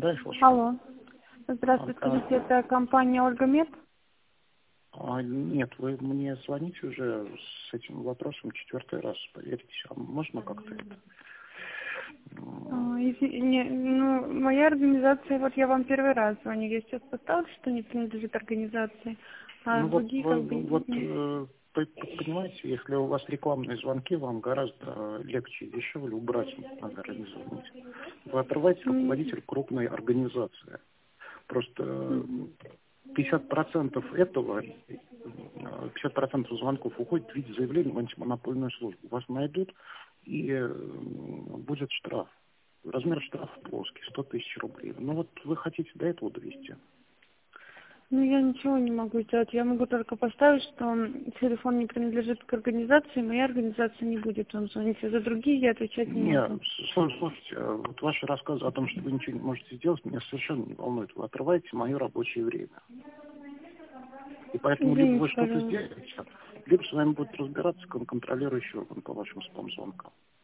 Да, я слушаю. Алло. Здравствуйте, скажите, это компания «Ольгамед»? Нет, вы мне звоните уже с этим вопросом 4-й раз, поверьте. А можно как-то это? Моя организация, вот я вам первый раз звоню, я сейчас поставила, что не принадлежит организации, а Ну другие как бы... понимаете, если у вас рекламные звонки, вам гораздо легче и дешевле убрать, наверное, не звонить. Вы отрываете руководитель крупной организации. Просто 50% этого, 50% звонков уходит в виде заявления в антимонопольную службу. Вас найдут, и будет штраф. Размер штрафа плоский, 100 тысяч рублей. Ну вот вы хотите до этого довести? Я ничего не могу сделать. Я могу только поставить, что телефон не принадлежит к организации, моя организация не будет вам звонить. А за другие я отвечать не Нет, могу. слушайте, вот ваши рассказы о том, что вы ничего не можете сделать, меня совершенно не волнует. Вы отрываете мое рабочее время. И поэтому либо вы Извините, что-то пожалуйста. сделаете, либо с вами будет разбираться контролирующий орган по вашим спам-звонкам.